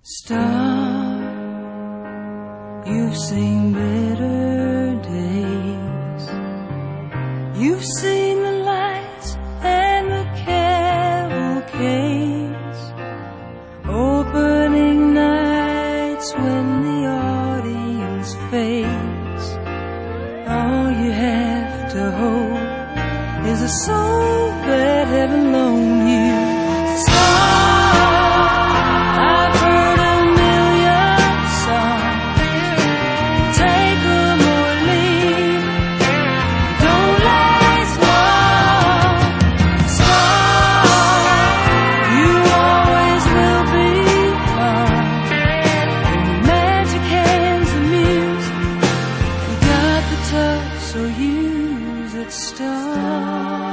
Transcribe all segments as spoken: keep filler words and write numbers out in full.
Star, you've seen better days. You've seen the lights and the cavalcades, opening nights when the audience fades. All you have to hope is a soul that heaven loaned you. So use it, Star.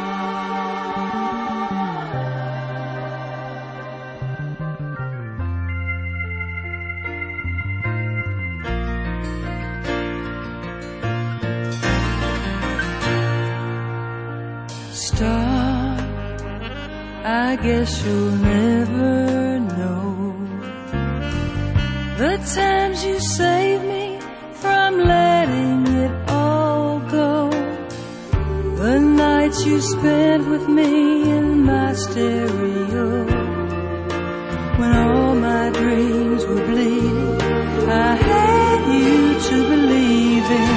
Star, I guess you'll never know the times you saved me from letting it all go, the nights you spent with me in my stereo, when all my dreams were bleeding. I had you to believe in.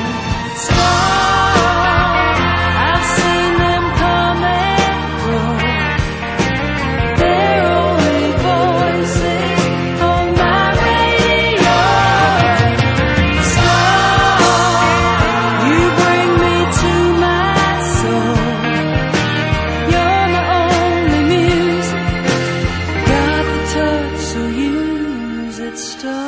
Star, I've seen them come and go, their only voices on my radio. Star, you bring me to my soul. You're my only muse. Got the touch, so use it, Star.